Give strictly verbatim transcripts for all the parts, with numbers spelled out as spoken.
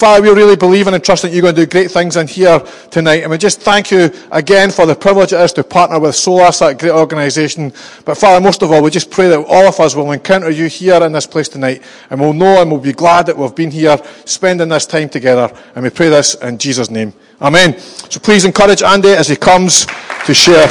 Father, we're really believing and trusting that you're going to do great things in here tonight. And we just thank you again for the privilege it is to partner with SOLAS, that great organisation. But Father, most of all, we just pray that all of us will encounter you here in this place tonight. And we'll know and we'll be glad that we've been here spending this time together. And we pray this in Jesus' name. Amen. So please encourage Andy as he comes to share.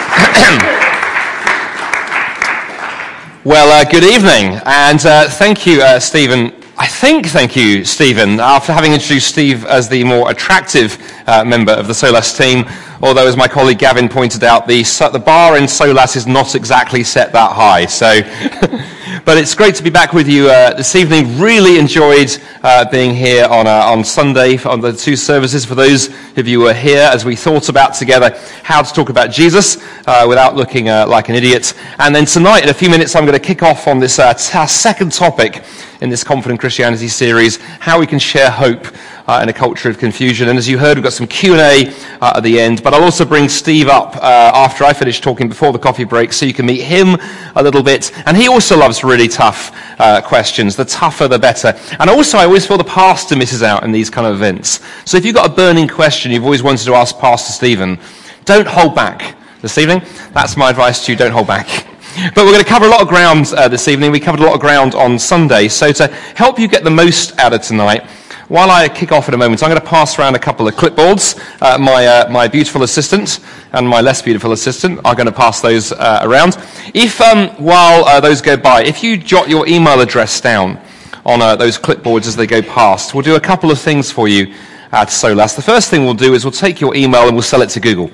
Well, uh, good evening. And uh, thank you, uh, Stephen. I think, thank you, Stephen, after having introduced Steve as the more attractive uh, member of the SOLAS team, although, as my colleague Gavin pointed out, the, the bar in SOLAS is not exactly set that high. So, but it's great to be back with you uh, this evening. Really enjoyed uh, being here on uh, on Sunday on the two services. For those of you who are here, as we thought about together how to talk about Jesus uh, without looking uh, like an idiot. And then tonight, in a few minutes, I'm going to kick off on this uh, t- second topic in this Confident Christianity series, how we can share hope uh, in a culture of confusion. And as you heard, we've got some Q and A uh, at the end, but I'll also bring Steve up uh, after I finish talking before the coffee break so you can meet him a little bit. And he also loves really tough uh, questions. The tougher, the better. And also, I always feel the pastor misses out in these kind of events. So if you've got a burning question you've always wanted to ask Pastor Stephen, don't hold back this evening. That's my advice to you, don't hold back. But we're going to cover a lot of ground uh, this evening. We covered a lot of ground on Sunday. So to help you get the most out of tonight, while I kick off in a moment, I'm going to pass around a couple of clipboards. Uh, my uh, my beautiful assistant and my less beautiful assistant are going to pass those uh, around. If, um, while uh, those go by, if you jot your email address down on uh, those clipboards as they go past, we'll do a couple of things for you at SOLAS. The first thing we'll do is we'll take your email and we'll sell it to Google.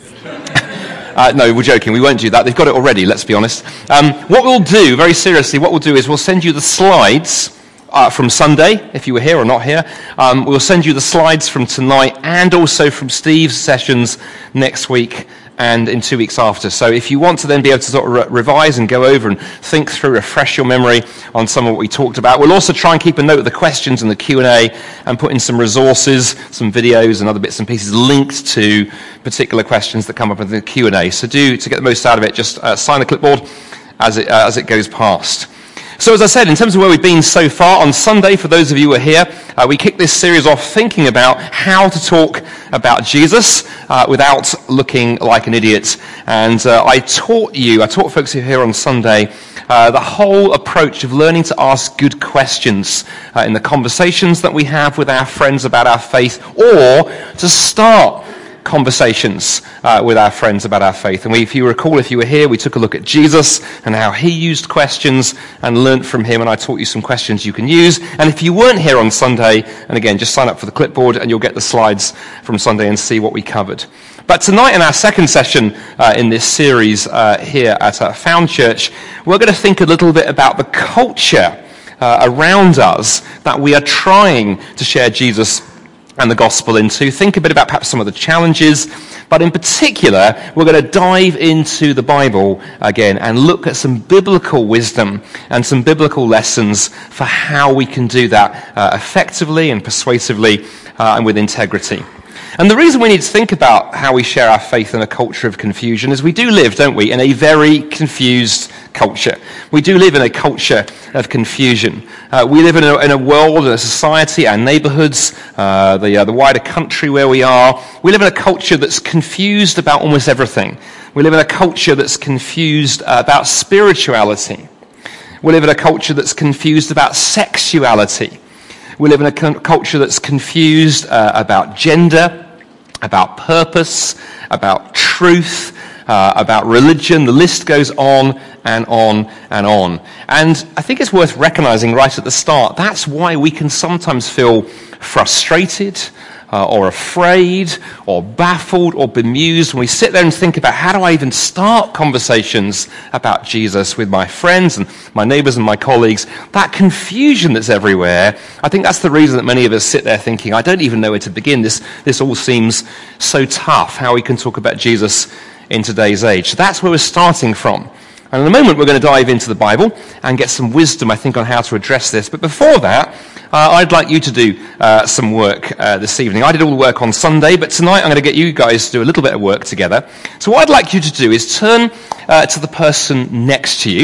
Uh, no, we're joking. We won't do that. They've got it already, let's be honest. Um, what we'll do, very seriously, what we'll do is we'll send you the slides uh, from Sunday, if you were here or not here. Um, we'll send you the slides from tonight and also from Steve's sessions next week and in two weeks after. So if you want to then be able to sort of re- revise and go over and think through, refresh your memory on some of what we talked about. We'll also try and keep a note of the questions and the Q and A and put in some resources, some videos and other bits and pieces linked to particular questions that come up in the Q and A. So do, to get the most out of it, just uh, sign the clipboard as it, uh, as it goes past. So as I said, in terms of where we've been so far, on Sunday, for those of you who are here, uh, we kicked this series off thinking about how to talk about Jesus uh, without looking like an idiot. And uh, I taught you, I taught folks who are here on Sunday, uh, the whole approach of learning to ask good questions uh, in the conversations that we have with our friends about our faith, or to start conversations uh, with our friends about our faith. And we, if you recall, if you were here, we took a look at Jesus and how he used questions and learnt from him, and I taught you some questions you can use. And if you weren't here on Sunday, and again, just sign up for the clipboard and you'll get the slides from Sunday and see what we covered. But tonight in our second session uh, in this series uh, here at uh, Found Church, we're going to think a little bit about the culture uh, around us that we are trying to share Jesus and the gospel into. Think a bit about perhaps some of the challenges, but in particular, we're going to dive into the Bible again and look at some biblical wisdom and some biblical lessons for how we can do that uh, effectively and persuasively uh, and with integrity. And the reason we need to think about how we share our faith in a culture of confusion is we do live, don't we, in a very confused culture. We do live in a culture of confusion. Uh, we live in a, in a world, in a society, our neighborhoods, uh, the, uh, the wider country where we are. We live in a culture that's confused about almost everything. We live in a culture that's confused uh, about spirituality. We live in a culture that's confused about sexuality. We live in a culture that's confused uh, about gender, about purpose, about truth, uh, about religion. The list goes on and on and on. And I think it's worth recognizing right at the start, that's why we can sometimes feel frustrated uh, or afraid or baffled or bemused when we sit there and think about how do I even start conversations about Jesus with my friends and my neighbors and my colleagues. That confusion that's everywhere, I think that's the reason that many of us sit there thinking, I don't even know where to begin. This, this all seems so tough, how we can talk about Jesus in today's age. So that's where we're starting from. And in a moment, we're going to dive into the Bible and get some wisdom, I think, on how to address this. But before that, uh, I'd like you to do uh, some work uh, this evening. I did all the work on Sunday, but tonight I'm going to get you guys to do a little bit of work together. So what I'd like you to do is turn uh, to the person next to you.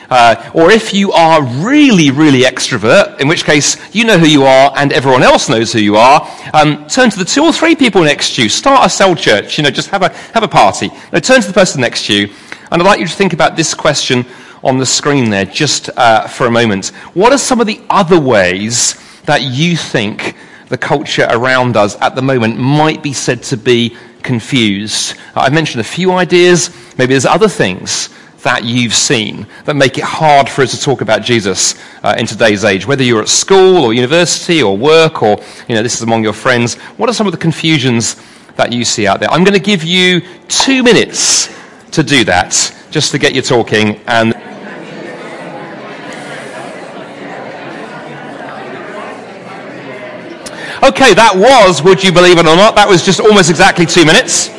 Uh, or if you are really, really extrovert, in which case you know who you are and everyone else knows who you are, um, turn to the two or three people next to you. Start a cell church, you know, just have a, have a party. Now, turn to the person next to you, and I'd like you to think about this question on the screen there just uh, for a moment. What are some of the other ways that you think the culture around us at the moment might be said to be confused? Uh, I've mentioned a few ideas. Maybe there's other things that you've seen that make it hard for us to talk about Jesus uh, in today's age. Whether you're at school or university or work or, you know, this is among your friends, what are some of the confusions that you see out there? I'm going to give you two minutes to do that, just to get you talking. And okay, that was, would you believe it or not, that was just almost exactly two minutes.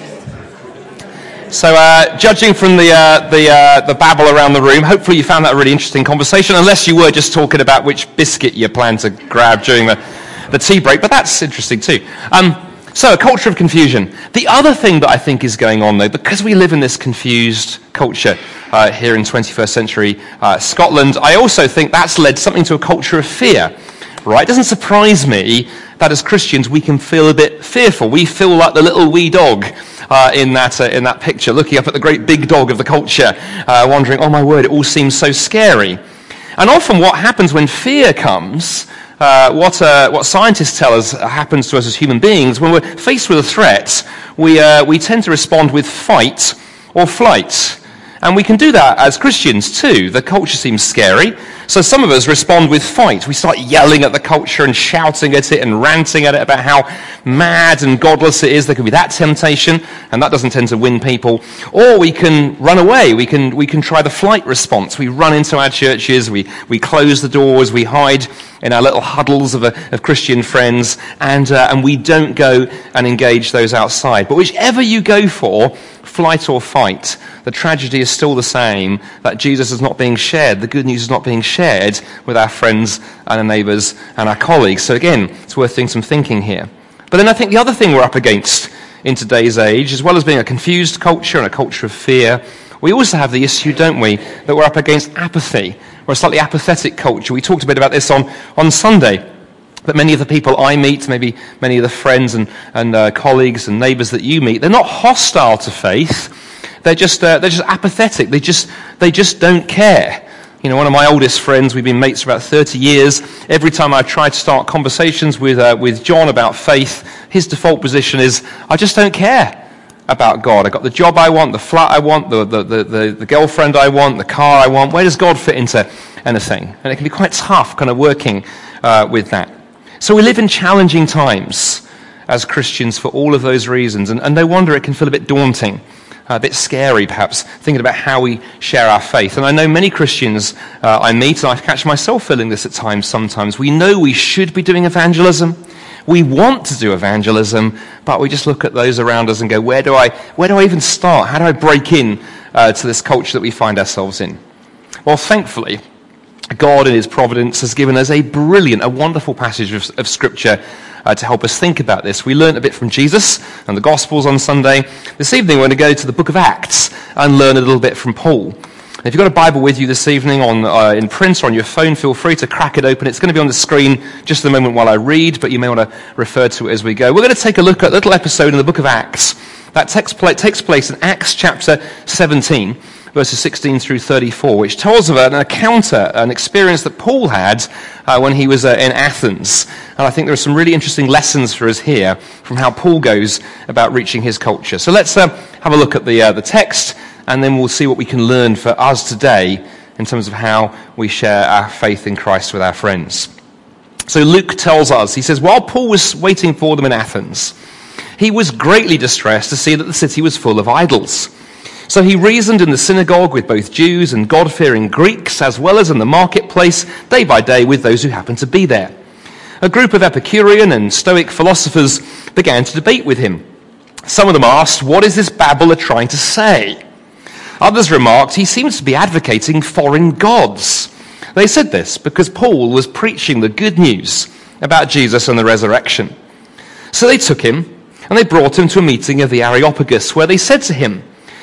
So, uh, judging from the uh, the uh, the babble around the room, hopefully you found that a really interesting conversation, unless you were just talking about which biscuit you plan to grab during the, the tea break, but that's interesting too. Um, so, a culture of confusion. The other thing that I think is going on, though, because we live in this confused culture uh, here in twenty-first century uh, Scotland, I also think that's led something to a culture of fear, right? It doesn't surprise me that as Christians we can feel a bit fearful. We feel like the little wee dog uh, in that uh, in that picture, looking up at the great big dog of the culture, uh, wondering, oh my word, it all seems so scary. And often what happens when fear comes, uh, what uh, what scientists tell us happens to us as human beings, when we're faced with a threat, we uh, we tend to respond with fight or flight. And we can do that as Christians too. The culture seems scary, so some of us respond with fight. We start yelling at the culture and shouting at it and ranting at it about how mad and godless it is. There can be that temptation, and that doesn't tend to win people. Or we can run away. We can we can try the flight response. We run into our churches, we, we close the doors, we hide in our little huddles of, a, of Christian friends, and uh, and we don't go and engage those outside. But whichever you go for, flight or fight, the tragedy is still the same, that Jesus is not being shared, the good news is not being shared with our friends and our neighbours and our colleagues. So again, it's worth doing some thinking here. But then I think the other thing we're up against in today's age, as well as being a confused culture and a culture of fear, we also have the issue, don't we, that we're up against apathy, or a slightly apathetic culture. We talked a bit about this on, on Sunday. That many of the people I meet, maybe many of the friends and, and uh, colleagues and neighbours that you meet, they're not hostile to faith. They're just uh, they're just apathetic. They just they just don't care. You know, one of my oldest friends, we've been mates for about thirty years. Every time I try to start conversations with uh, with John about faith, his default position is, I just don't care about God. I got the job I want, the flat I want, the the, the, the the girlfriend I want, the car I want. Where does God fit into anything? And it can be quite tough kind of working uh, with that. So we live in challenging times as Christians for all of those reasons, and, and no wonder it can feel a bit daunting, a bit scary perhaps, thinking about how we share our faith. And I know many Christians uh, I meet, and I catch myself feeling this at times sometimes. We know we should be doing evangelism. We want to do evangelism, but we just look at those around us and go, where do I, where do I even start? How do I break in uh, to this culture that we find ourselves in? Well, thankfully, God in his providence has given us a brilliant, a wonderful passage of, of Scripture uh, to help us think about this. We learned a bit from Jesus and the Gospels on Sunday. This evening we're going to go to the book of Acts and learn a little bit from Paul. And if you've got a Bible with you this evening on uh, in print or on your phone, feel free to crack it open. It's going to be on the screen just a moment while I read, but you may want to refer to it as we go. We're going to take a look at a little episode in the book of Acts that takes place in Acts chapter seventeen. Verses sixteen through thirty-four, which tells of an encounter, an experience that Paul had uh, when he was uh, in Athens. And I think there are some really interesting lessons for us here from how Paul goes about reaching his culture. So let's uh, have a look at the uh, the text, and then we'll see what we can learn for us today in terms of how we share our faith in Christ with our friends. So Luke tells us, he says, while Paul was waiting for them in Athens, he was greatly distressed to see that the city was full of idols. So he reasoned in the synagogue with both Jews and God-fearing Greeks, as well as in the marketplace, day by day with those who happened to be there. A group of Epicurean and Stoic philosophers began to debate with him. Some of them asked, what is this babbler trying to say? Others remarked, he seems to be advocating foreign gods. They said this because Paul was preaching the good news about Jesus and the resurrection. So they took him and they brought him to a meeting of the Areopagus, where they said to him,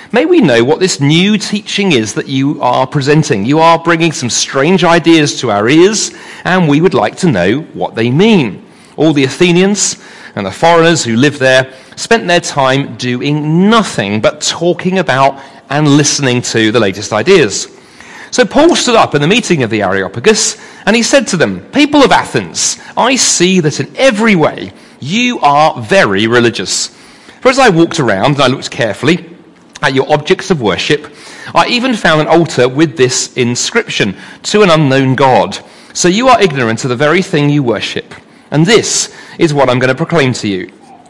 May we know what this new teaching is that you are presenting. You are bringing some strange ideas to our ears, and we would like to know what they mean. All the Athenians and the foreigners who lived there spent their time doing nothing but talking about and listening to the latest ideas. So Paul stood up in the meeting of the Areopagus, and he said to them, "People of Athens, I see that in every way you are very religious. For as I walked around and I looked carefully at your objects of worship, I even found an altar with this inscription, 'To an unknown God.' So you are ignorant of the very thing you worship. And this is what I'm going to proclaim to you.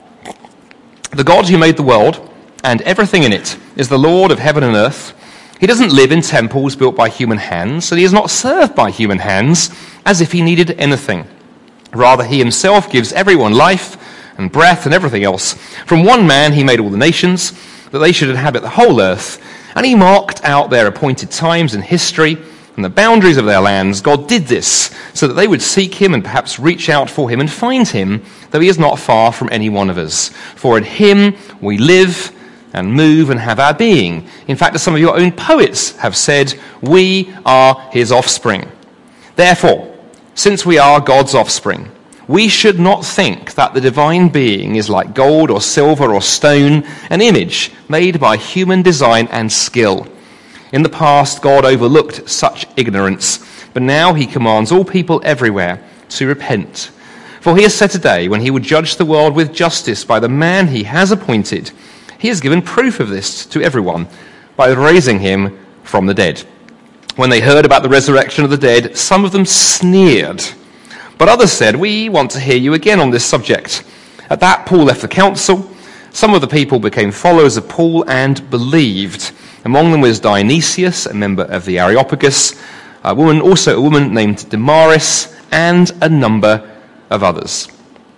The God who made the world and everything in it is the Lord of heaven and earth. He doesn't live in temples built by human hands, and he is not served by human hands as if he needed anything. Rather, he himself gives everyone life and breath and everything else. From one man he made all the nations, that they should inhabit the whole earth, and he marked out their appointed times in history and the boundaries of their lands. God did this so that they would seek him and perhaps reach out for him and find him, though he is not far from any one of us. For in him we live and move and have our being. In fact, as some of your own poets have said, we are his offspring. Therefore, since we are God's offspring, we should not think that the divine being is like gold or silver or stone, an image made by human design and skill. In the past, God overlooked such ignorance, but now he commands all people everywhere to repent. For he has set a day when he would judge the world with justice by the man he has appointed. He has given proof of this to everyone by raising him from the dead." When they heard about the resurrection of the dead, some of them sneered. But others said, "We want to hear you again on this subject." At that, Paul left the council. Some of the people became followers of Paul and believed. Among them was Dionysius, a member of the Areopagus, a woman, also a woman named Damaris, and a number of others.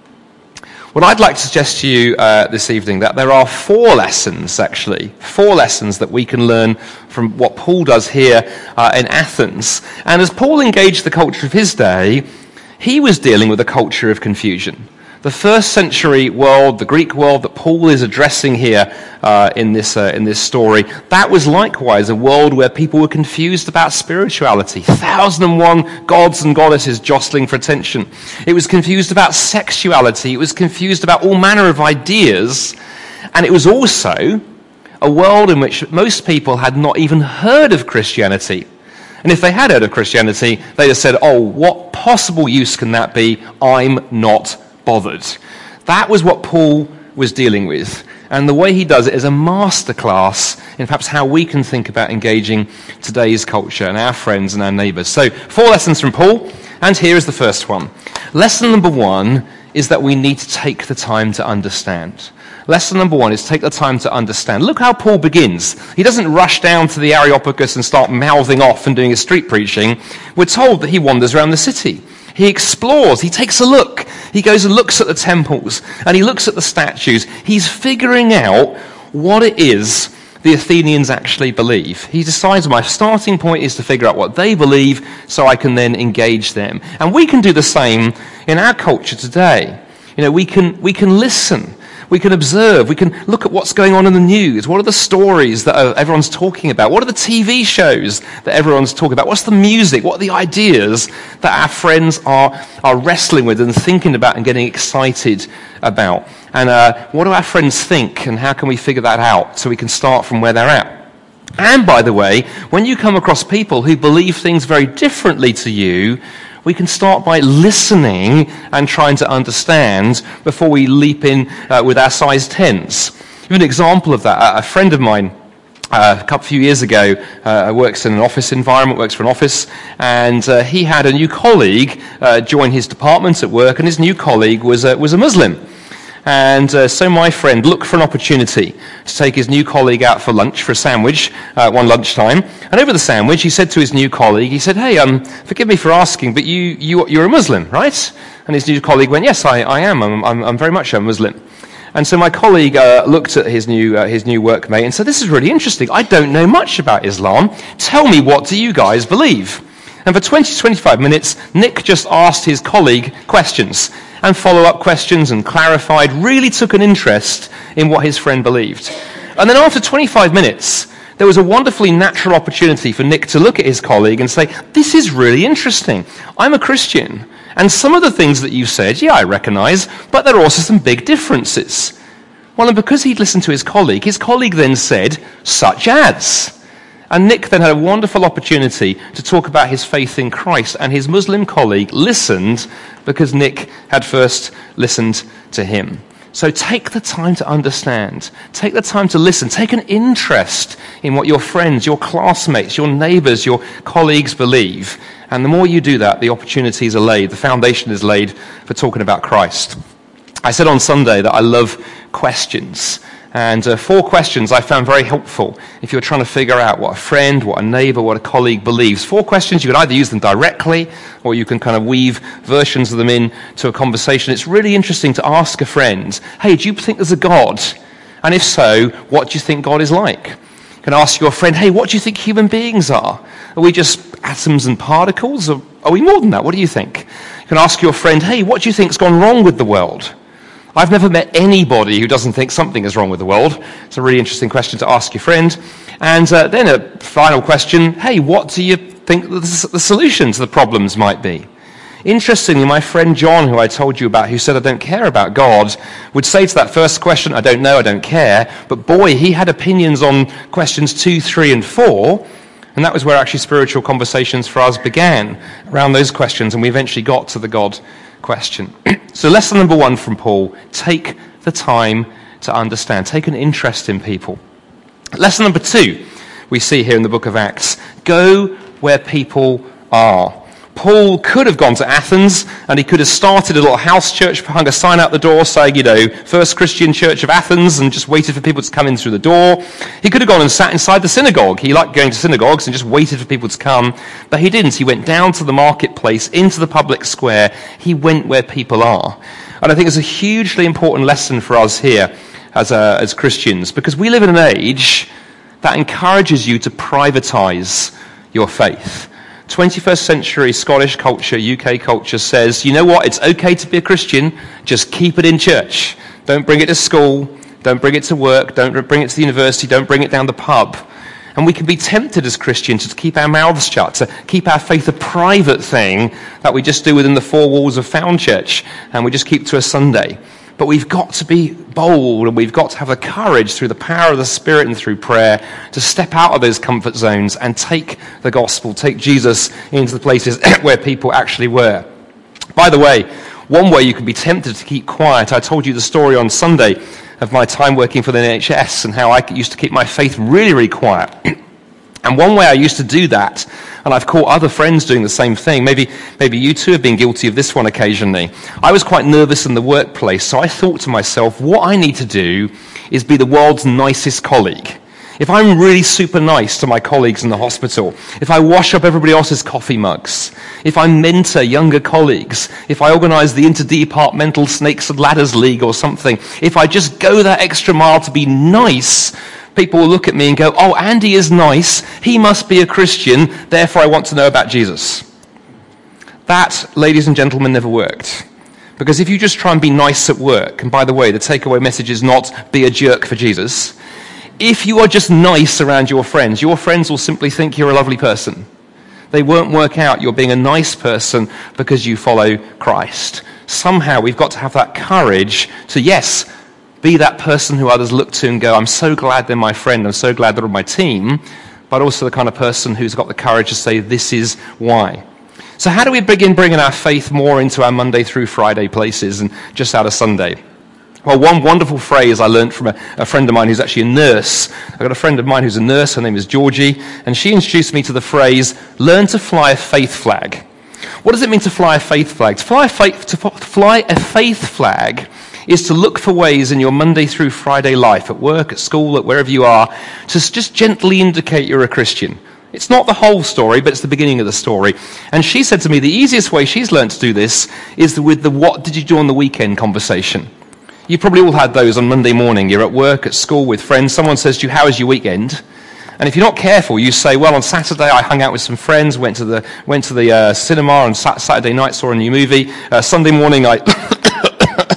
What I'd like to suggest to you uh, this evening, that there are four lessons, actually, four lessons that we can learn from what Paul does here uh, in Athens. And as Paul engaged the culture of his day, he was dealing with a culture of confusion. The first century world, the Greek world that Paul is addressing here uh, in this uh, in this story, that was likewise a world where people were confused about spirituality. Thousand and one gods and goddesses jostling for attention. It was confused about sexuality. It was confused about all manner of ideas. And it was also a world in which most people had not even heard of Christianity. And if they had heard of Christianity, they'd have said, "Oh, what possible use can that be? I'm not bothered." That was what Paul was dealing with. And the way he does it is a masterclass in perhaps how we can think about engaging today's culture and our friends and our neighbours. So, four lessons from Paul, and here is the first one. Lesson number one is that we need to take the time to understand. Lesson number one is take the time to understand. Look how Paul begins. He doesn't rush down to the Areopagus and start mouthing off and doing his street preaching. We're told that he wanders around the city. He explores, he takes a look. He goes and looks at the temples, and he looks at the statues. He's figuring out what it is the Athenians actually believe. He decides my starting point is to figure out what they believe so I can then engage them. And we can do the same in our culture today. You know, we can we can listen. We can observe, we can look at what's going on in the news. What are the stories that everyone's talking about? What are the T V shows that everyone's talking about? What's the music? What are the ideas that our friends are, are wrestling with and thinking about and getting excited about? And uh, what do our friends think, and how can we figure that out so we can start from where they're at? And by the way, when you come across people who believe things very differently to you, we can start by listening and trying to understand before we leap in uh, with our size tens. Give an example of that. A friend of mine uh, a couple few years ago uh, works in an office environment, works for an office, and uh, he had a new colleague uh, join his department at work, and his new colleague was uh, was a Muslim. And uh, so my friend looked for an opportunity to take his new colleague out for lunch, for a sandwich, uh, one lunchtime. And over the sandwich, he said to his new colleague, he said, "Hey, um, forgive me for asking, but you, you, you're a Muslim, right?" And his new colleague went, "Yes, I, I am. I'm, I'm, I'm very much a Muslim." And so my colleague uh, looked at his new, uh, his new workmate and said, "This is really interesting. I don't know much about Islam. Tell me, what do you guys believe?" And for twenty to twenty-five minutes, Nick just asked his colleague questions and follow-up questions and clarified, really took an interest in what his friend believed. And then after twenty-five minutes, there was a wonderfully natural opportunity for Nick to look at his colleague and say, this is really interesting. I'm a Christian, and some of the things that you've said, yeah, I recognize, but there are also some big differences. Well, and because he'd listened to his colleague, his colleague then said, such as. And Nick then had a wonderful opportunity to talk about his faith in Christ, and his Muslim colleague listened because Nick had first listened to him. So take the time to understand. Take the time to listen. Take an interest in what your friends, your classmates, your neighbors, your colleagues believe. And the more you do that, the opportunities are laid, the foundation is laid for talking about Christ. I said on Sunday that I love questions. And uh, four questions I found very helpful if you're trying to figure out what a friend, what a neighbor, what a colleague believes. Four questions, you can either use them directly or you can kind of weave versions of them in to a conversation. It's really interesting to ask a friend, hey, do you think there's a God? And if so, what do you think God is like? You can ask your friend, hey, what do you think human beings are? Are we just atoms and particles? Or are we more than that? What do you think? You can ask your friend, hey, what do you think's gone wrong with the world? I've never met anybody who doesn't think something is wrong with the world. It's a really interesting question to ask your friend. And uh, then a final question, hey, what do you think the, the solution to the problems might be? Interestingly, my friend John, who I told you about, who said, I don't care about God, would say to that first question, I don't know, I don't care. But boy, he had opinions on questions two, three, and four. And that was where actually spiritual conversations for us began, around those questions. And we eventually got to the God question. So lesson number one from Paul, take the time to understand. Take an interest in people. Lesson number two, we see here in the book of Acts, go where people are. Paul could have gone to Athens and he could have started a little house church, hung a sign out the door saying, you know, First Christian Church of Athens, and just waited for people to come in through the door. He could have gone and sat inside the synagogue. He liked going to synagogues and just waited for people to come. But he didn't. He went down to the marketplace, into the public square. He went where people are. And I think it's a hugely important lesson for us here as, uh, as Christians, because we live in an age that encourages you to privatize your faith. twenty-first century Scottish culture, U K culture says, you know what, it's okay to be a Christian, just keep it in church. Don't bring it to school, don't bring it to work, don't bring it to the university, don't bring it down the pub. And we can be tempted as Christians to keep our mouths shut, to keep our faith a private thing that we just do within the four walls of Found Church, and we just keep to a Sunday. But we've got to be bold, and we've got to have the courage through the power of the Spirit and through prayer to step out of those comfort zones and take the gospel, take Jesus into the places where people actually were. By the way, one way you can be tempted to keep quiet, I told you the story on Sunday of my time working for the N H S and how I used to keep my faith really, really quiet. And one way I used to do that, and I've caught other friends doing the same thing, maybe maybe you too have been guilty of this one occasionally. I was quite nervous in the workplace, so I thought to myself, what I need to do is be the world's nicest colleague. If I'm really super nice to my colleagues in the hospital, if I wash up everybody else's coffee mugs, if I mentor younger colleagues, if I organize the interdepartmental Snakes and Ladders League or something, if I just go that extra mile to be nice, people will look at me and go, oh, Andy is nice, he must be a Christian, therefore I want to know about Jesus. That, ladies and gentlemen, never worked. Because if you just try and be nice at work, and by the way, the takeaway message is not be a jerk for Jesus, if you are just nice around your friends, your friends will simply think you're a lovely person. They won't work out you're being a nice person because you follow Christ. Somehow we've got to have that courage to, yes, be that person who others look to and go, I'm so glad they're my friend, I'm so glad they're on my team, but also the kind of person who's got the courage to say, this is why. So how do we begin bringing our faith more into our Monday through Friday places and just out of Sunday? Well, one wonderful phrase I learned from a, a friend of mine who's actually a nurse. I've got a friend of mine who's a nurse, her name is Georgie, and she introduced me to the phrase, learn to fly a faith flag. What does it mean to fly a faith flag? To fly a faith, to fly a faith flag is to look for ways in your Monday through Friday life, at work, at school, at wherever you are, to just gently indicate you're a Christian. It's not the whole story, but it's the beginning of the story. And she said to me, the easiest way she's learned to do this is with the what did you do on the weekend conversation. You probably all had those on Monday morning. You're at work, at school, with friends. Someone says to you, how was your weekend? And if you're not careful, you say, well, on Saturday I hung out with some friends, went to the went to the uh, cinema on Saturday night, saw a new movie. Uh, Sunday morning I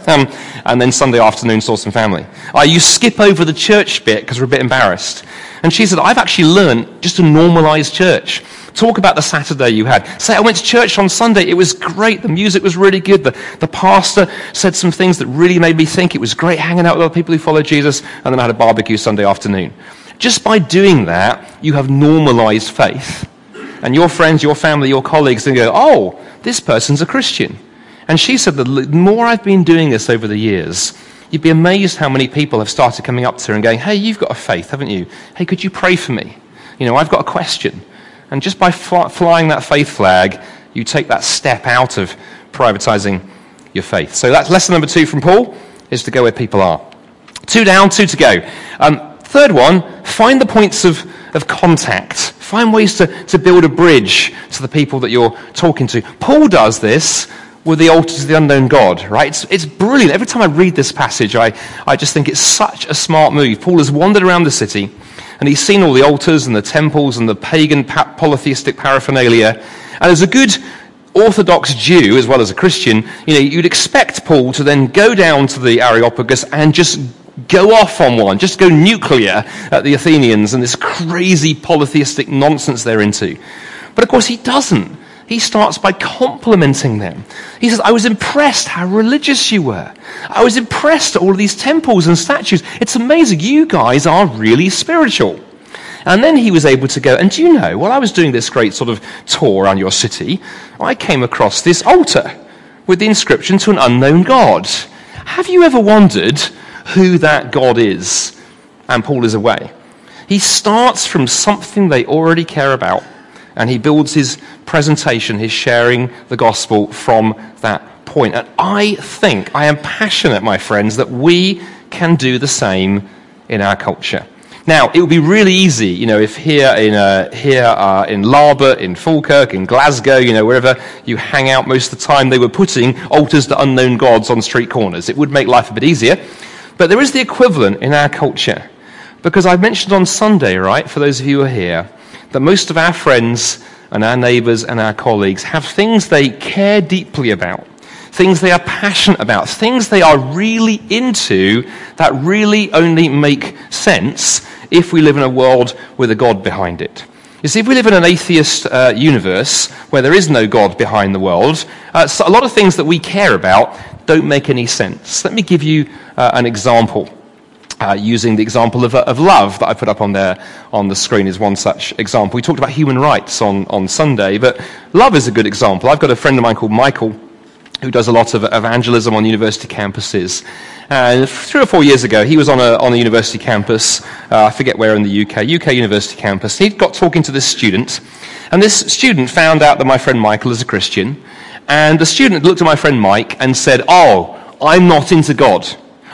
um, and then Sunday afternoon saw some family. Uh, you skip over the church bit because we're a bit embarrassed. And she said, I've actually learned just to normalize church. Talk about the Saturday you had. Say, I went to church on Sunday. It was great. The music was really good. The, the pastor said some things that really made me think. It was great hanging out with other people who follow Jesus. And then I had a barbecue Sunday afternoon. Just by doing that, you have normalized faith. And your friends, your family, your colleagues, they go, oh, this person's a Christian. And she said, the more I've been doing this over the years, you'd be amazed how many people have started coming up to her and going, hey, you've got a faith, haven't you? Hey, could you pray for me? You know, I've got a question. And just by fly, flying that faith flag, you take that step out of privatizing your faith. So that's lesson number two from Paul, is to go where people are. Two down, two to go. Um, third one, find the points of, of contact. Find ways to, to build a bridge to the people that you're talking to. Paul does this with the altars of the unknown God, right? It's, it's brilliant. Every time I read this passage, I, I just think it's such a smart move. Paul has wandered around the city, and he's seen all the altars and the temples and the pagan polytheistic paraphernalia. And as a good Orthodox Jew, as well as a Christian, you know, you'd expect Paul to then go down to the Areopagus and just go off on one, just go nuclear at the Athenians and this crazy polytheistic nonsense they're into. But of course he doesn't. He starts by complimenting them. He says, I was impressed how religious you were. I was impressed at all of these temples and statues. It's amazing. You guys are really spiritual. And then he was able to go, and do you know, while I was doing this great sort of tour around your city, I came across this altar with the inscription to an unknown God. Have you ever wondered who that God is? And Paul is away. He starts from something they already care about, and he builds his presentation, his sharing the gospel from that point. And I think, I am passionate, my friends, that we can do the same in our culture. Now, it would be really easy, you know, if here in uh, here uh, in Larbert, in Falkirk, in Glasgow, you know, wherever you hang out most of the time, they were putting altars to unknown gods on street corners. It would make life a bit easier. But there is the equivalent in our culture. Because I mentioned on Sunday, right, for those of you who are here, that most of our friends and our neighbours and our colleagues have things they care deeply about, things they are passionate about, things they are really into that really only make sense if we live in a world with a God behind it. You see, if we live in an atheist uh, universe where there is no God behind the world, uh, so a lot of things that we care about don't make any sense. Let me give you uh, an example. Uh, using the example of, uh, of love that I put up on there on the screen is one such example. We talked about human rights on, on Sunday, but love is a good example. I've got a friend of mine called Michael who does a lot of evangelism on university campuses. And three or four years ago, he was on a, on a university campus, uh, I forget where in the U K, U K university campus. He got talking to this student, and this student found out that my friend Michael is a Christian, and the student looked at my friend Mike and said, oh, I'm not into God.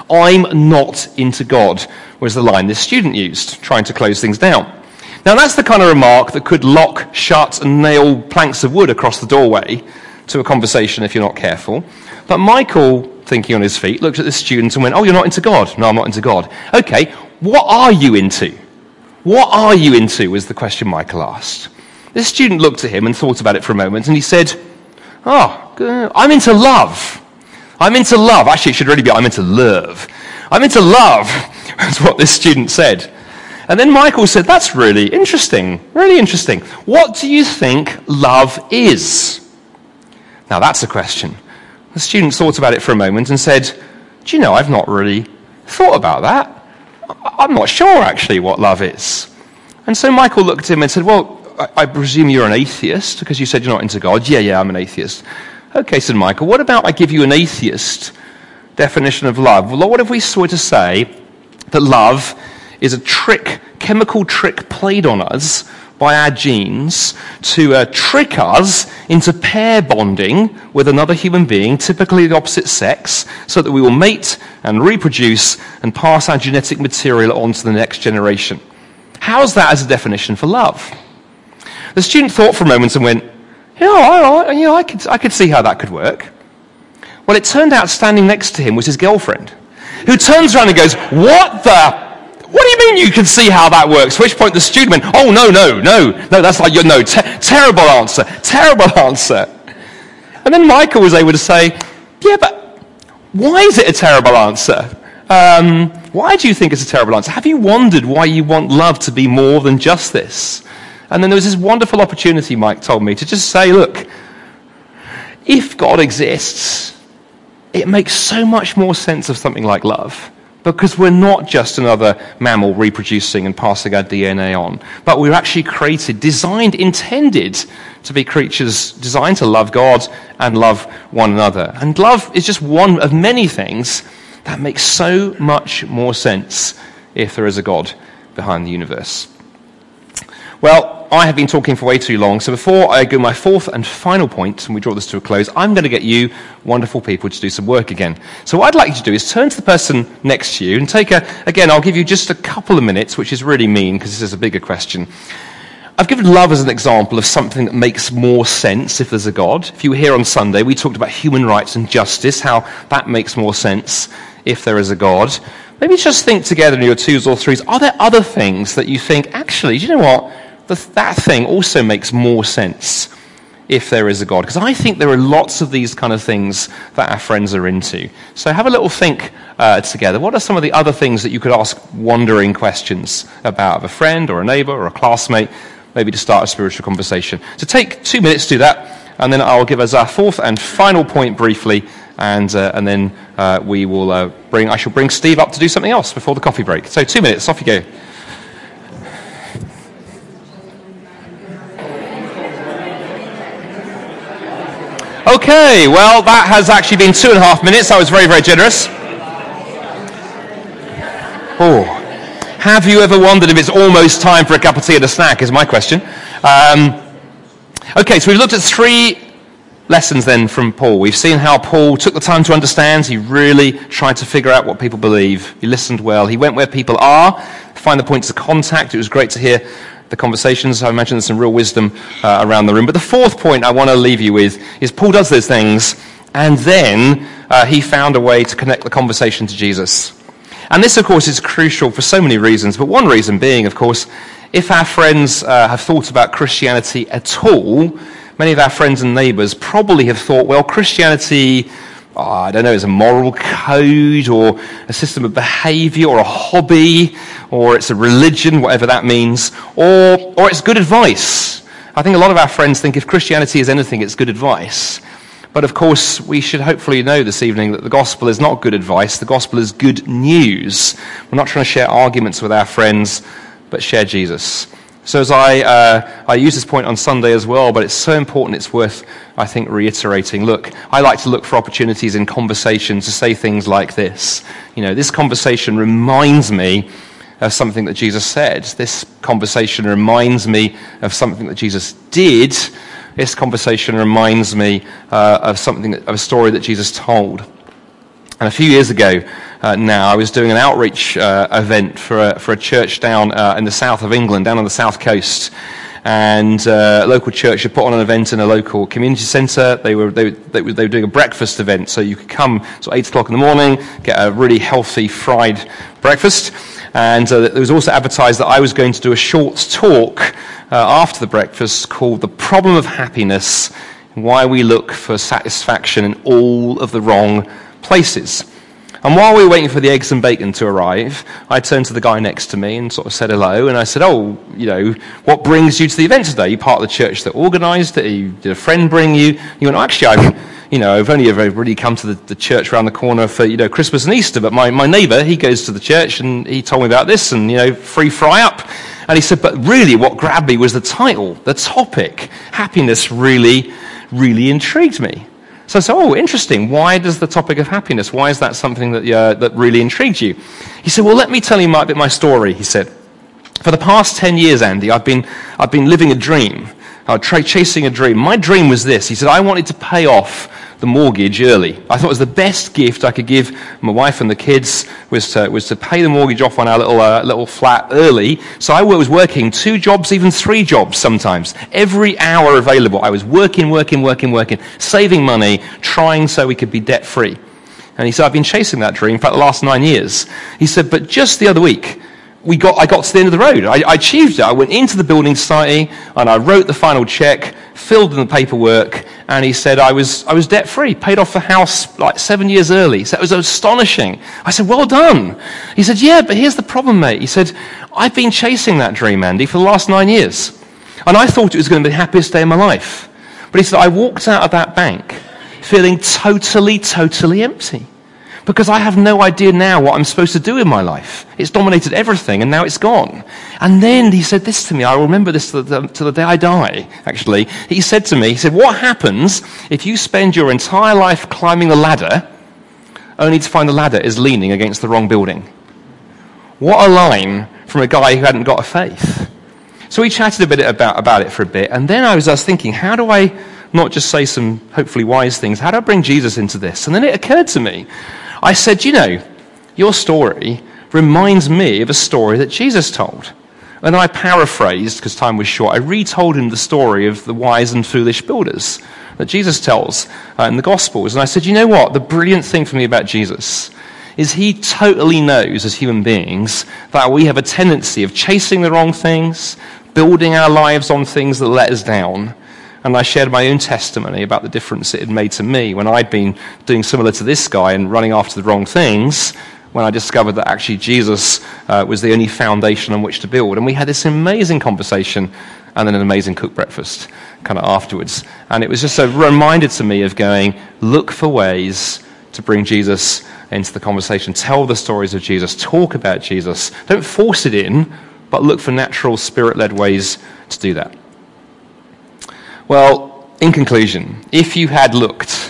I'm not into God, was the line this student used, trying to close things down. Now that's the kind of remark that could lock, shut, and nail planks of wood across the doorway to a conversation if you're not careful. But Michael, thinking on his feet, looked at this student and went, oh, you're not into God? No, I'm not into God. Okay, what are you into? What are you into, was the question Michael asked. This student looked at him and thought about it for a moment, and he said, oh, I'm into love. I'm into love. Actually, it should really be, I'm into love. I'm into love, that's what this student said. And then Michael said, that's really interesting, really interesting. What do you think love is? Now, that's a question. The student thought about it for a moment and said, do you know, I've not really thought about that. I'm not sure, actually, what love is. And so Michael looked at him and said, well, I, I presume you're an atheist, because you said you're not into God. Yeah, yeah, I'm an atheist. Okay, said Michael, what about I give you an atheist definition of love? Well, what if we were to say that love is a trick, chemical trick played on us by our genes to uh, trick us into pair bonding with another human being, typically the opposite sex, so that we will mate and reproduce and pass our genetic material on to the next generation. How's that as a definition for love? The student thought for a moment and went, yeah, all right, yeah, I could, I could see how that could work. Well, it turned out standing next to him was his girlfriend, who turns around and goes, what the... What do you mean you can see how that works? At which point the student went, oh, no, no, no, no, that's like, no, te- terrible answer, terrible answer. And then Michael was able to say, yeah, but Why is it a terrible answer? Um, why do you think it's a terrible answer? Have you wondered why you want love to be more than just this? And then there was this wonderful opportunity, Mike told me, to just say, look, if God exists, it makes so much more sense of something like love. Because we're not just another mammal reproducing and passing our D N A on, but we're actually created, designed, intended to be creatures designed to love God and love one another. And love is just one of many things that makes so much more sense if there is a God behind the universe. Well, I have been talking for way too long, so before I go my fourth and final point, and we draw this to a close, I'm going to get you wonderful people to do some work again. So what I'd like you to do is turn to the person next to you and take a, again, I'll give you just a couple of minutes, which is really mean because this is a bigger question. I've given love as an example of something that makes more sense if there's a God. If you were here on Sunday, we talked about human rights and justice, how that makes more sense if there is a God. Maybe just think together in your twos or threes, are there other things that you think, actually, do you know what? That thing also makes more sense if there is a God. Because I think there are lots of these kind of things that our friends are into. So have a little think uh, together. What are some of the other things that you could ask wondering questions about of a friend or a neighbor or a classmate, maybe to start a spiritual conversation? So take two minutes to do that, and then I'll give us our fourth and final point briefly, and uh, and then uh, we will uh, bring. I shall bring Steve up to do something else before the coffee break. So two minutes, off you go. Okay, well, that has actually been two and a half minutes. That was very, very generous. Oh, have you ever wondered if it's almost time for a cup of tea and a snack, is my question. Um, okay, so we've looked at three lessons then from Paul. We've seen how Paul took the time to understand. He really tried to figure out what people believe. He listened well. He went where people are, to find the points of contact. It was great to hear the conversations. I imagine there's some real wisdom uh, around the room. But the fourth point I want to leave you with is Paul does those things, and then uh, he found a way to connect the conversation to Jesus. And this, of course, is crucial for so many reasons, but one reason being, of course, if our friends uh, have thought about Christianity at all, many of our friends and neighbours probably have thought, well, Christianity, oh, I don't know, is a moral code or a system of behaviour or a hobby, or it's a religion, whatever that means, or or it's good advice. I think a lot of our friends think if Christianity is anything, it's good advice. But of course, we should hopefully know this evening that the gospel is not good advice. The gospel is good news. We're not trying to share arguments with our friends, but share Jesus. So as I uh, I use this point on Sunday as well, but it's so important, it's worth, I think, reiterating. Look, I like to look for opportunities in conversation to say things like this. You know, this conversation reminds me of something that Jesus said. This conversation reminds me of something that Jesus did. This conversation reminds me uh, of something, that, of a story that Jesus told. And a few years ago uh, now, I was doing an outreach uh, event for a, for a church down uh, in the south of England, down on the south coast. And uh, a local church had put on an event in a local community centre. They were they, they, were, they were doing a breakfast event, so you could come at eight o'clock in the morning, get a really healthy fried breakfast. And uh, there was also advertised that I was going to do a short talk uh, after the breakfast called The Problem of Happiness, Why We Look for Satisfaction in All of the Wrong Places. And while we were waiting for the eggs and bacon to arrive, I turned to the guy next to me and sort of said hello, and I said, oh, you know, what brings you to the event today? You part of the church that organised it? You, did a friend bring you? You went, oh, actually, I've, you know, I've only ever really come to the, the church around the corner for, you know, Christmas and Easter, but my, my neighbour, he goes to the church, and he told me about this, and, you know, free fry up. And he said, but really what grabbed me was the title, the topic. Happiness really, really intrigued me. So I said, oh, interesting. Why does the topic of happiness, why is that something that uh, that really intrigued you? He said, well, let me tell you a bit my story, he said. For the past ten years, Andy, I've been I've been living a dream. I was chasing a dream. My dream was this. He said, I wanted to pay off the mortgage early. I thought it was the best gift I could give my wife and the kids was to was to pay the mortgage off on our little uh, little flat early. So I was working two jobs, even three jobs sometimes. Every hour available, I was working, working, working, working, saving money, trying so we could be debt free. And he said, I've been chasing that dream for the last nine years. He said, but just the other week, we got I got to the end of the road. I, I achieved it. I went into the building society and I wrote the final check filled in the paperwork, and he said, I was I was debt-free, paid off the house like seven years early. So it was astonishing. I said, well done. He said, yeah, but here's the problem, mate. He said, I've been chasing that dream, Andy, for the last nine years. And I thought it was going to be the happiest day of my life. But he said, I walked out of that bank feeling totally, totally empty. Because I have no idea now what I'm supposed to do in my life. It's dominated everything, and now it's gone. And then he said this to me. I remember this to the, to the day I die, actually. He said to me, he said, what happens if you spend your entire life climbing the ladder, only to find the ladder is leaning against the wrong building? What a line from a guy who hadn't got a faith. So we chatted a bit about, about it for a bit, and then I was, I was thinking, how do I not just say some hopefully wise things, how do I bring Jesus into this? And then it occurred to me, I said, you know, your story reminds me of a story that Jesus told. And I paraphrased, because time was short, I retold him the story of the wise and foolish builders that Jesus tells uh, in the Gospels. And I said, you know what, the brilliant thing for me about Jesus is he totally knows as human beings that we have a tendency of chasing the wrong things, building our lives on things that let us down. And I shared my own testimony about the difference it had made to me when I'd been doing similar to this guy and running after the wrong things, when I discovered that actually Jesus uh, was the only foundation on which to build. And we had this amazing conversation and then an amazing cooked breakfast kind of afterwards. And it was just a reminder to me of going, look for ways to bring Jesus into the conversation. Tell the stories of Jesus. Talk about Jesus. Don't force it in, but look for natural, spirit-led ways to do that. Well, in conclusion, if you had looked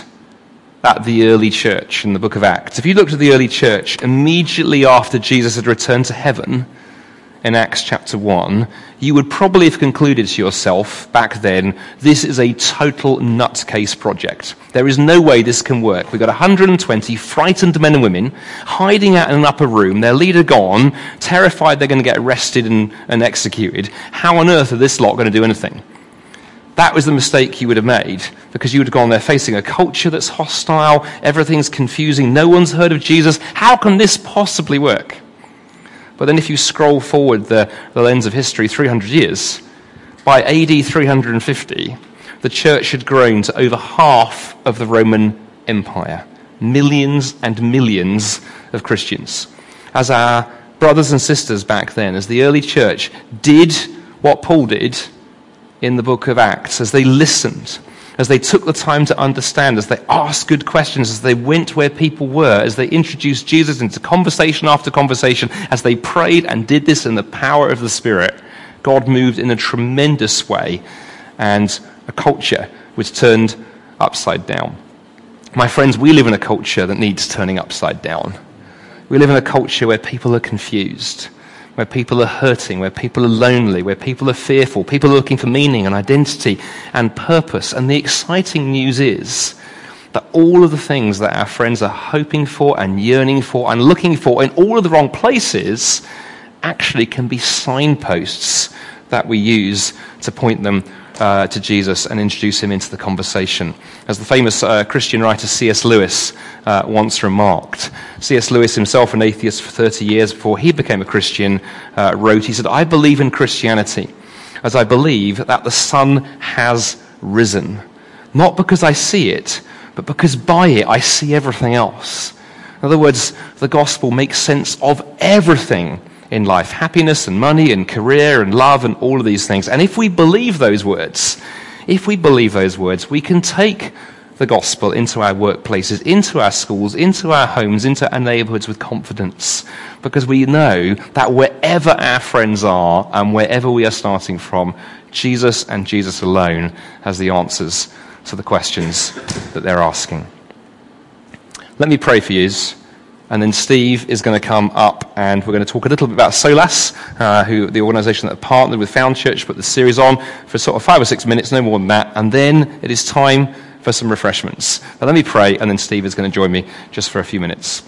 at the early church in the book of Acts, if you looked at the early church immediately after Jesus had returned to heaven in Acts chapter one, you would probably have concluded to yourself back then, this is a total nutcase project. There is no way this can work. We've got one hundred twenty frightened men and women hiding out in an upper room, their leader gone, terrified they're going to get arrested and, and executed. How on earth are this lot going to do anything? That was the mistake you would have made, because you would have gone there facing a culture that's hostile, everything's confusing, no one's heard of Jesus. How can this possibly work? But then if you scroll forward the, the lens of history three hundred years, by A D three hundred fifty, the church had grown to over half of the Roman Empire. Millions and millions of Christians. As our brothers and sisters back then, as the early church did what Paul did in the book of Acts, as they listened, as they took the time to understand, as they asked good questions, as they went where people were, as they introduced Jesus into conversation after conversation, as they prayed and did this in the power of the Spirit, God moved in a tremendous way, and a culture was turned upside down. My friends, we live in a culture that needs turning upside down. We live in a culture where people are confused, where people are hurting, where people are lonely, where people are fearful, people are looking for meaning and identity and purpose. And the exciting news is that all of the things that our friends are hoping for and yearning for and looking for in all of the wrong places actually can be signposts that we use to point them uh, to Jesus and introduce him into the conversation. As the famous uh, Christian writer C S Lewis uh, once remarked, C S Lewis, himself an atheist for thirty years before he became a Christian, uh, wrote, he said, I believe in Christianity as I believe that the sun has risen, not because I see it, but because by it I see everything else. In other words, the gospel makes sense of everything in life, happiness and money and career and love and all of these things. And if we believe those words, if we believe those words, we can take the gospel into our workplaces, into our schools, into our homes, into our neighborhoods with confidence, because we know that wherever our friends are and wherever we are starting from, Jesus and Jesus alone has the answers to the questions that they're asking. Let me pray for you. And then Steve is going to come up and we're going to talk a little bit about Solas, uh, who the organisation that partnered with Found Church, put the series on for sort of five or six minutes, no more than that. And then it is time for some refreshments. But let me pray, and then Steve is going to join me just for a few minutes.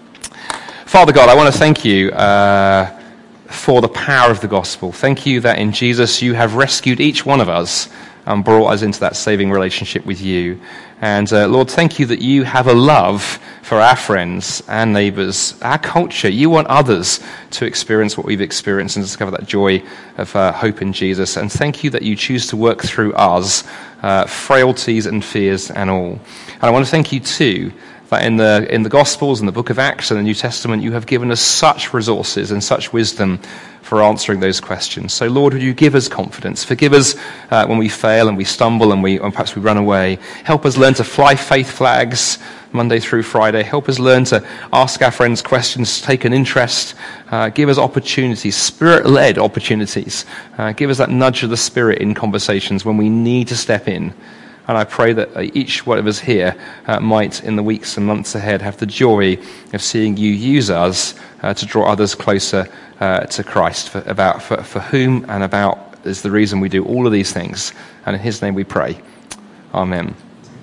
Father God, I want to thank you uh, for the power of the gospel. Thank you that in Jesus you have rescued each one of us and brought us into that saving relationship with you. And uh, Lord, thank you that you have a love for our friends, our neighbors, our culture. You want others to experience what we've experienced and discover that joy of uh, hope in Jesus. And thank you that you choose to work through us, uh, frailties and fears and all. And I want to thank you too that in the in the Gospels and the book of Acts and the New Testament, you have given us such resources and such wisdom for answering those questions. So Lord, would you give us confidence? Forgive us uh, when we fail and we stumble and we and perhaps we run away. Help us learn to fly faith flags Monday through Friday. Help us learn to ask our friends questions, take an interest. Uh, give us opportunities, Spirit-led opportunities. Uh, give us that nudge of the Spirit in conversations when we need to step in. And I pray that each one of us here uh, might, in the weeks and months ahead, have the joy of seeing you use us uh, to draw others closer uh, to Christ, for, about, for, for whom and about is the reason we do all of these things. And in his name we pray. Amen.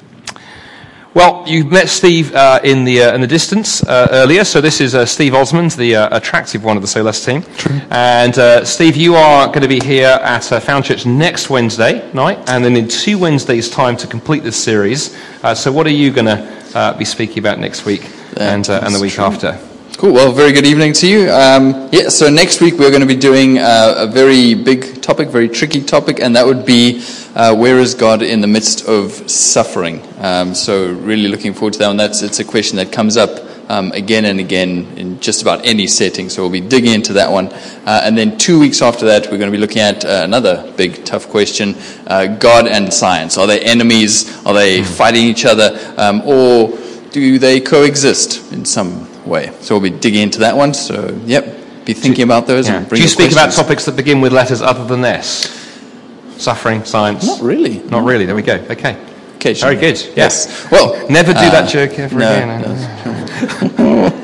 Well, you met Steve uh, in the uh, in the distance uh, earlier. So this is uh, Steve Osmond, the uh, attractive one of the Solus team. True. And uh, Steve, you are going to be here at uh, Found Church next Wednesday night, and then in two Wednesdays' time to complete this series. Uh, so what are you going to uh, be speaking about next week and uh, and the week true. after? Cool. Well, very good evening to you. Um, yeah. So next week we're going to be doing uh, a very big topic, very tricky topic, and that would be uh, where is God in the midst of suffering? Um, so really looking forward to that one. That's it's a question that comes up um, again and again in just about any setting. So we'll be digging into that one, uh, and then two weeks after that we're going to be looking at uh, another big tough question: uh, God and science. Are they enemies? Are they fighting each other, um, or do they coexist in some way? So we'll be digging into that one. So, yep, be thinking about those. Yeah. And bring Do you your speak about questions. topics that begin with letters other than S? Suffering, science? Not really. Not really. There we go. Okay. Occasionally. Very good. Yes. Well, Never do uh, that joke ever no, again. no.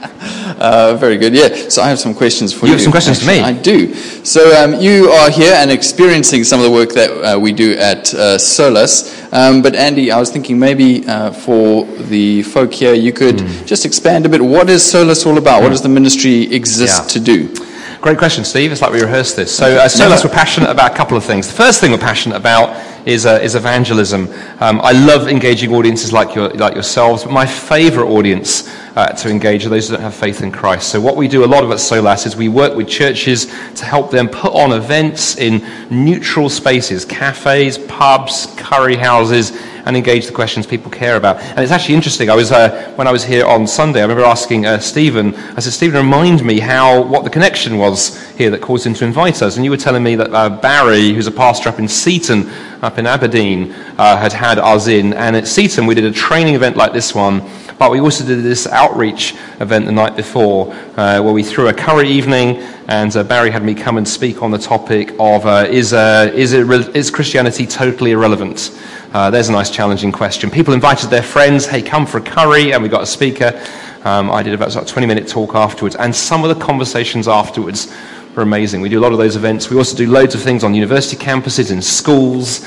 Uh, very good. Yeah. So I have some questions for You you. have some questions for me? I do. So um, you are here and experiencing some of the work that uh, we do at uh, Solus. Um, but Andy, I was thinking maybe uh, for the folk here, you could mm. just expand a bit. What is Solus all about? Mm. What does the ministry exist Yeah. to do? Great question, Steve. It's like we rehearsed this. So uh, Solus, we're passionate about a couple of things. The first thing we're passionate about is uh, is evangelism. Um, I love engaging audiences like your like yourselves, but my favourite audience uh, to engage are those who don't have faith in Christ. So what we do a lot of at Solus is we work with churches to help them put on events in neutral spaces, cafes, pubs, curry houses, and engage the questions people care about. And it's actually interesting. I was uh, when I was here on Sunday, I remember asking uh, Stephen, I said, Stephen, remind me how what the connection was here that caused him to invite us. And you were telling me that uh, Barry, who's a pastor up in Seaton, up in Aberdeen, uh, had had us in. And at Seaton, we did a training event like this one, but we also did this outreach event the night before, uh, where we threw a curry evening, and uh, Barry had me come and speak on the topic of uh, is uh, is, it re- is Christianity totally irrelevant? Uh, there's a nice challenging question. People invited their friends, hey, come for a curry, and we got a speaker. Um, I did about a twenty-minute talk afterwards, and some of the conversations afterwards were amazing. We do a lot of those events. We also do loads of things on university campuses, in schools,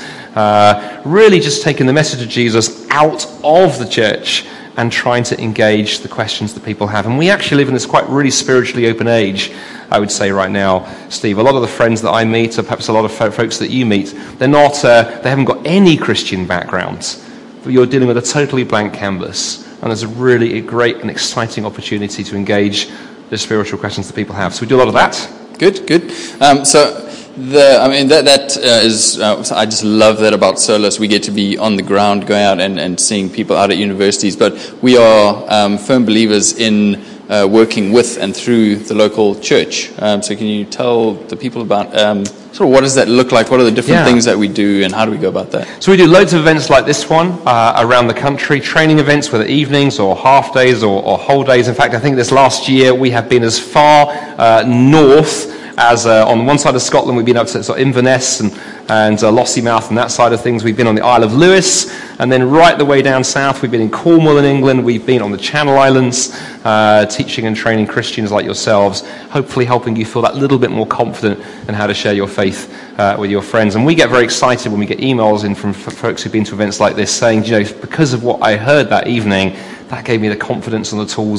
uh, really just taking the message of Jesus out of the church and trying to engage the questions that people have. And we actually live in this quite really spiritually open age, I would say right now, Steve. A lot of the friends that I meet, or perhaps a lot of folks that you meet, they're not, uh, they haven't got any Christian backgrounds. But you're dealing with a totally blank canvas. And there's a really a great and exciting opportunity to engage the spiritual questions that people have. So we do a lot of that. Good, good. Um, so, the I mean, that that uh, is, uh, I just love that about Solus. We get to be on the ground, going out and, and seeing people out at universities. But we are um, firm believers in uh, working with and through the local church. Um, so can you tell the people about um, sort of what does that look like? What are the different Yeah. things that we do, and how do we go about that? So we do loads of events like this one uh, around the country, training events, whether evenings or half days or, or whole days. In fact, I think this last year we have been as far uh, north as uh, on one side of Scotland. We've been up to sort of Inverness and, and uh, Lossiemouth and that side of things. We've been on the Isle of Lewis, and then right the way down south we've been in Cornwall in England. We've been on the Channel Islands, uh, teaching and training Christians like yourselves, hopefully helping you feel that little bit more confident in how to share your faith uh, with your friends. And we get very excited when we get emails in from f- folks who've been to events like this saying, you know, because of what I heard that evening, that gave me the confidence and the tools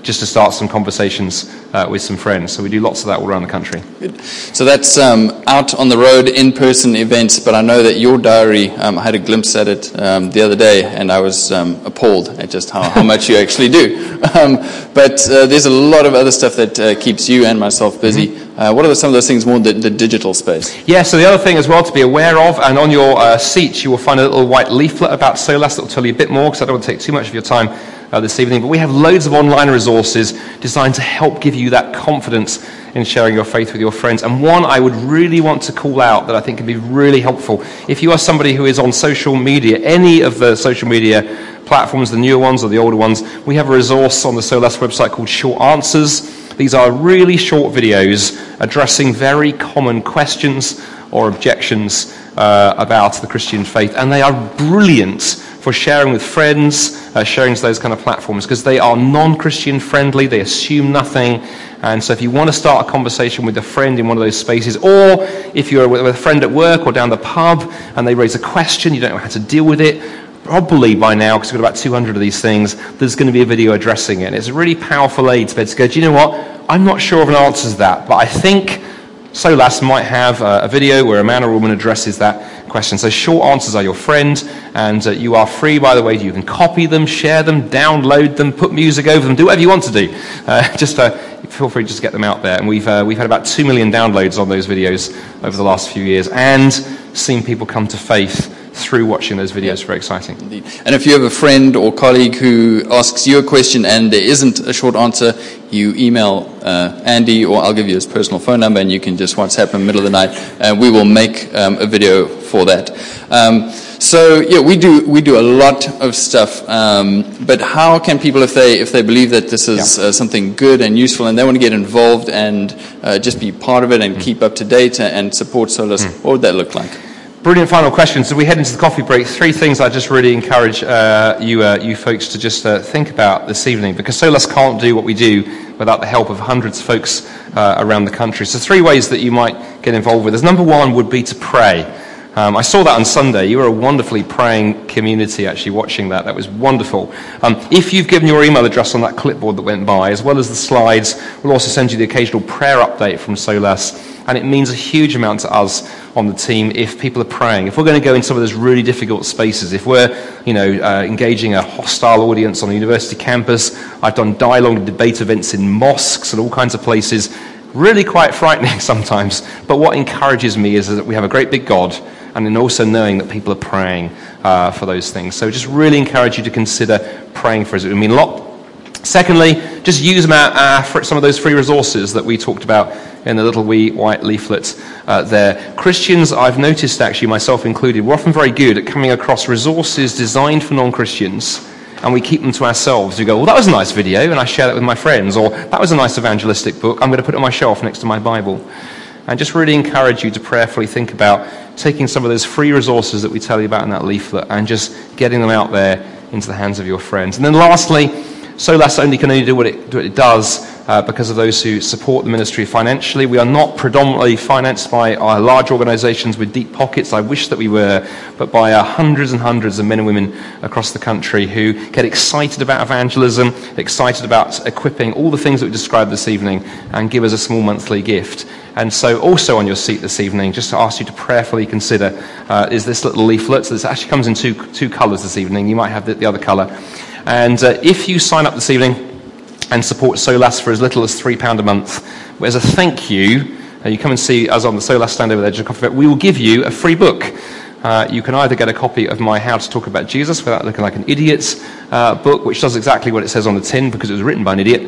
just to start some conversations uh, with some friends. So we do lots of that all around the country. Good. So that's um, out on the road, in-person events, but I know that your diary, um, I had a glimpse at it um, the other day, and I was um, appalled at just how, how much you actually do. Um, but uh, there's a lot of other stuff that uh, keeps you and myself busy. Mm-hmm. Uh, what are some of those things more in the, the digital space? Yeah, so the other thing as well to be aware of, and on your uh, seat you will find a little white leaflet about Solas that will tell you a bit more, because I don't want to take too much of your time uh, this evening, but we have loads of online resources designed to help give you that confidence in sharing your faith with your friends. And one I would really want to call out that I think can be really helpful. If you are somebody who is on social media, any of the social media platforms, the newer ones or the older ones, we have a resource on the Solas website called Short Answers. These are really short videos addressing very common questions or objections uh, about the Christian faith, and they are brilliant for sharing with friends, uh, sharing to those kind of platforms, because they are non-Christian friendly, they assume nothing. And so if you want to start a conversation with a friend in one of those spaces, or if you're with a friend at work or down the pub and they raise a question, you don't know how to deal with it, probably by now, because we've got about two hundred of these things, there's going to be a video addressing it. And it's a really powerful aid to be able to go, do you know what? I'm not sure of an answer to that, but I think Solas might have a, a video where a man or woman addresses that question. So Short Answers are your friend, and uh, you are free, by the way. You can copy them, share them, download them, put music over them, do whatever you want to do. Uh, just uh, feel free to just get them out there. And we've uh, we've had about two million downloads on those videos over the last few years, and seen people come to faith through watching those videos. Yeah. Very exciting. Indeed. And if you have a friend or colleague who asks you a question and there isn't a short answer, you email uh, Andy, or I'll give you his personal phone number, and you can just WhatsApp him in the middle of the night, and we will make um, a video for that. Um, so yeah, we do we do a lot of stuff. Um, but how can people, if they if they believe that this is yeah. uh, something good and useful, and they want to get involved and uh, just be part of it and mm. keep up to date and support Solas, mm. what would that look like? Brilliant final question. So we head into the coffee break. Three things I just really encourage uh, you uh, you folks to just uh, think about this evening, because Solas can't do what we do without the help of hundreds of folks uh, around the country. So three ways that you might get involved with this. Number one would be to pray. Um, I saw that on Sunday. You were a wonderfully praying community actually watching that. That was wonderful. Um, if you've given your email address on that clipboard that went by, as well as the slides, we'll also send you the occasional prayer update from Solas. And it means a huge amount to us on the team if people are praying. If we're going to go in some of those really difficult spaces, if we're, you know, uh, engaging a hostile audience on a university campus, I've done dialogue and debate events in mosques and all kinds of places, really quite frightening sometimes. But what encourages me is that we have a great big God, and then also knowing that people are praying uh, for those things. So just really encourage you to consider praying for us. It would mean a lot. Secondly, just use them out, uh, for some of those free resources that we talked about in the little wee white leaflet uh, there. Christians, I've noticed actually, myself included, we're often very good at coming across resources designed for non-Christians, and we keep them to ourselves. We go, well, that was a nice video, and I share that with my friends, or that was a nice evangelistic book, I'm going to put it on my shelf next to my Bible. And just really encourage you to prayerfully think about taking some of those free resources that we tell you about in that leaflet and just getting them out there into the hands of your friends. And then lastly, Solas only can only do what it, do what it does uh, because of those who support the ministry financially. We are not predominantly financed by our large organizations with deep pockets. I wish that we were, but by uh, hundreds and hundreds of men and women across the country who get excited about evangelism, excited about equipping, all the things that we described this evening, and give us a small monthly gift. And so also on your seat this evening, just to ask you to prayerfully consider, uh, is this little leaflet. So this actually comes in two, two colors this evening. You might have the, the other color. And uh, if you sign up this evening and support Solas for as little as three pounds a month, as a thank you, uh, you come and see us on the Solas stand over there, just coffee, we will give you a free book. Uh, you can either get a copy of my How to Talk About Jesus Without Looking Like an Idiot uh, book, which does exactly what it says on the tin because it was written by an idiot.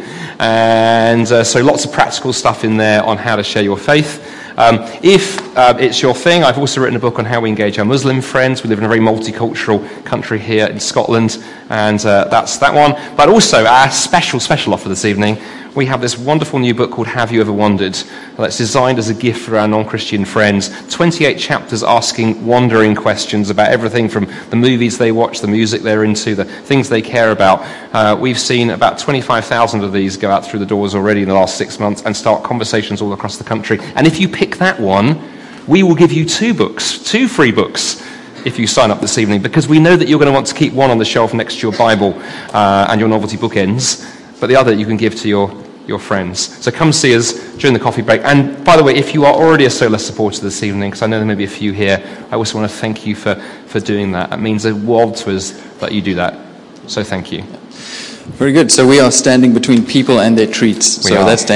And uh, so lots of practical stuff in there on how to share your faith. Um, if uh, it's your thing, I've also written a book on how we engage our Muslim friends. We live in a very multicultural country here in Scotland, and uh, that's that one. But also, our special, special offer this evening, we have this wonderful new book called Have You Ever Wondered? That's designed as a gift for our non-Christian friends. twenty-eight chapters asking wondering questions about everything from the movies they watch, the music they're into, the things they care about. Uh, we've seen about twenty-five thousand of these go out through the doors already in the last six months and start conversations all across the country. And if you pick that one, we will give you two books, two free books, if you sign up this evening, because we know that you're going to want to keep one on the shelf next to your Bible uh, and your novelty bookends. but the other you can give to your, your friends. So come see us during the coffee break. And by the way, if you are already a Solas supporter this evening, because I know there may be a few here, I also want to thank you for, for doing that. It means a world to us that you do that. So thank you. Very good. So we are standing between people and their treats. We so are. that's dangerous.